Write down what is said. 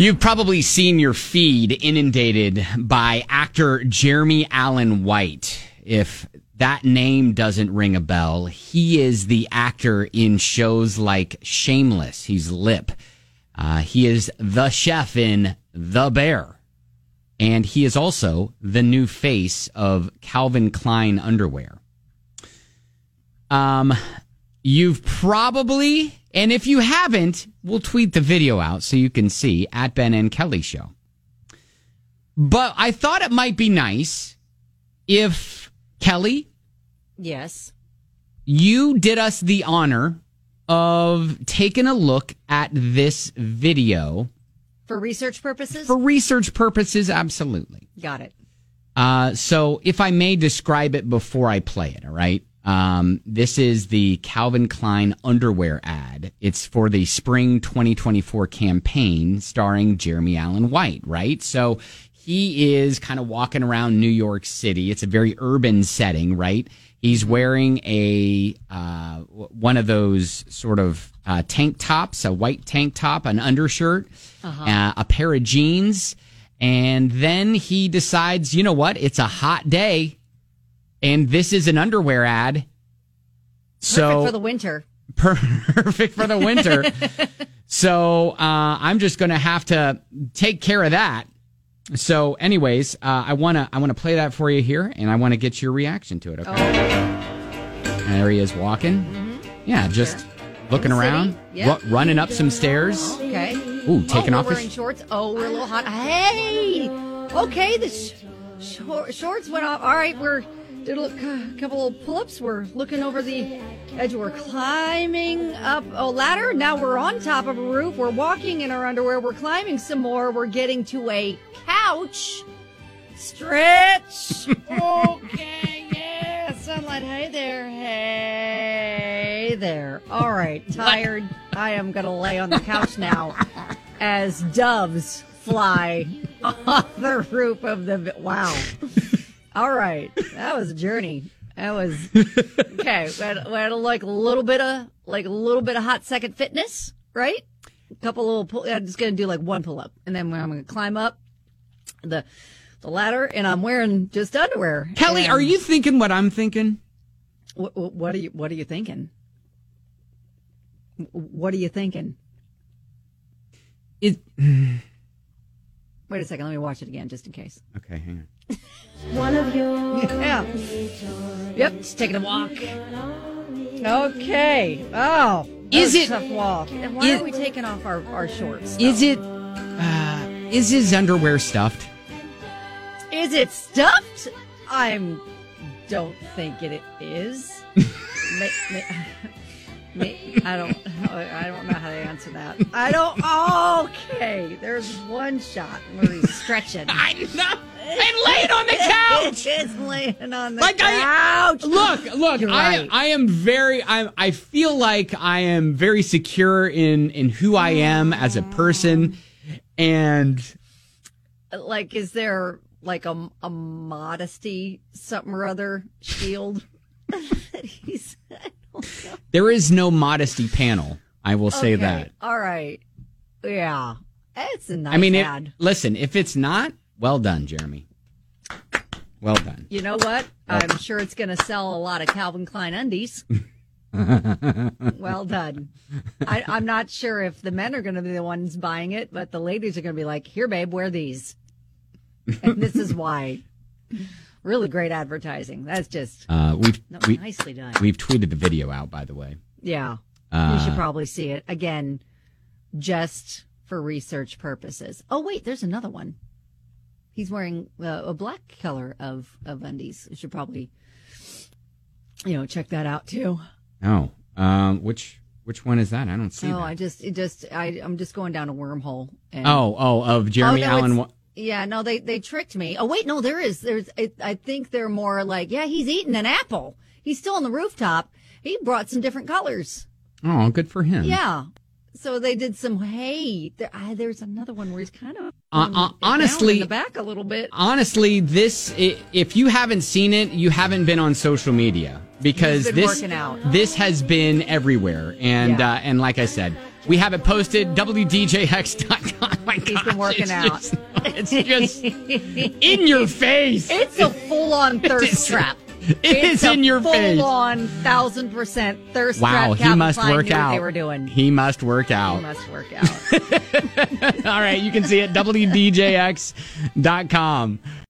You've probably seen your feed inundated by actor Jeremy Allen White. If that name doesn't ring a bell, he is the actor in shows like Shameless. He's Lip. He is the chef in The Bear. And he is also the new face of Calvin Klein underwear. You've probably, and if you haven't, we'll tweet the video out so you can see at Ben and Kelly Show. But I thought it might be nice if, Kelly, yes, you did us the honor of taking a look at this video. For research purposes? For research purposes, absolutely. Got it. So if I may describe it before I play it, all right? This is the Calvin Klein underwear ad. It's for the spring 2024 campaign starring Jeremy Allen White, right? So he is kind of walking around New York City. It's a very urban setting, right? He's wearing a one of those sort of tank tops, a white tank top, an undershirt, a pair of jeans, and then he decides, you know what? It's a hot day. And this is an underwear ad. Perfect for the winter. Perfect for the winter. So I'm just going to have to take care of that. So anyways, I want to play that for you here, and I want to get your reaction to it. Okay. And there he is walking. Mm-hmm. Yeah, just looking around, running up some stairs. Okay. Ooh, taking off his... wearing shorts. Oh, we're a little hot. Hey! Okay, the shorts went off. All right, did a couple of pull-ups. We're looking over the edge. We're climbing up a ladder. Now we're on top of a roof. We're walking in our underwear. We're climbing some more. We're getting to a couch. Stretch. Okay, yeah. Sunlight. Hey there. Hey there. All right. Tired. I am going to lay on the couch now as doves fly off the roof of the... Wow. All right, that was a journey. That was okay. We had like a little bit of hot second fitness, right? A couple little. I'm just gonna do like one pull up, and then I'm gonna climb up the ladder, and I'm wearing just underwear. Kelly, are you thinking what I'm thinking? What are you thinking? What are you thinking? Wait a second. Let me watch it again, just in case. Okay, hang on. One of your Yep, just taking a walk. Okay. Oh, is it a tough walk? And why are we taking off our shorts? Is his underwear stuffed? Is it stuffed? Don't think it is. I don't know how to answer that. Okay, there's one shot where he's stretching. I know. And laying on the couch. It's laying on the couch. Look. Right. I feel like I am very secure in who I am as a person, and like, is there like a modesty something or other shield? There is no modesty panel. I will say that. All right. Yeah. It's a nice ad. Listen, if it's not, well done, Jeremy. Well done. You know what? I'm sure it's going to sell a lot of Calvin Klein undies. Well done. I'm not sure if the men are going to be the ones buying it, but the ladies are going to be like, here, babe, wear these. And this is why. Really great advertising. That's just nicely done. We've tweeted the video out, by the way. Yeah. You should probably see it. Again, just for research purposes. Oh, wait, there's another one. He's wearing a black color of undies. You should probably, check that out too. Oh, which one is that? I don't see that. I'm just going down a wormhole. And... of Jeremy Allen. Yeah, no, they tricked me. Oh, wait, no, I think they're more like, he's eating an apple. He's still on the rooftop. He brought some different colors. Oh, good for him. Yeah. So they did some, there's another one where he's kind of honestly down in the back a little bit. Honestly, if you haven't seen it, you haven't been on social media, because this has been everywhere. And like I said, We have it posted, WDJX.com. My He's gosh, been working out. It's just in your face. It's a full-on thirst trap. It is in your face. Full-on 1,000% thirst trap. Wow, he Calvin must Klein work knew what out. they were doing. He must work out. He must work out. All right, you can see it, WDJX.com.